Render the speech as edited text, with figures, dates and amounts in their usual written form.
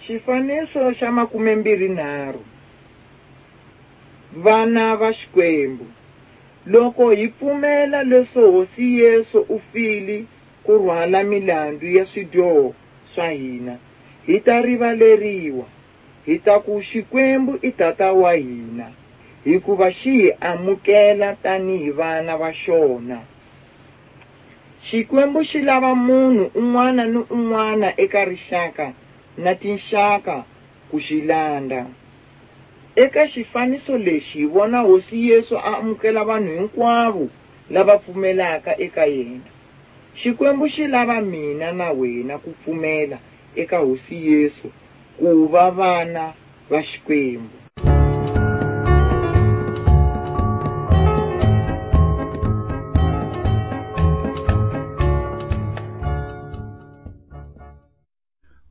Xifaniso xa 23. Vana va Xikwembu. Loko hi pfumela leswo Hosi Yesu u file ku rhwala milandzu ya swidyoho swa hina, hi ta rivaleriwa. Hi ta ku Xikwembu i tata wa hina, hikuva xi hi amukela tanihi vana va xona. Xikwembu xi lava munhu un'wana ni un'wana eka rixaka na tinxaka ku xi landza. Eka xifaniso lexi hi vona Hosi Yesu a amukela vanhu hinkwavo lava pfumelaka eka yena. Xikwembu xi lava mina na wena ku pfumela eka Hosi Yesu ku va vana va Xikwembu.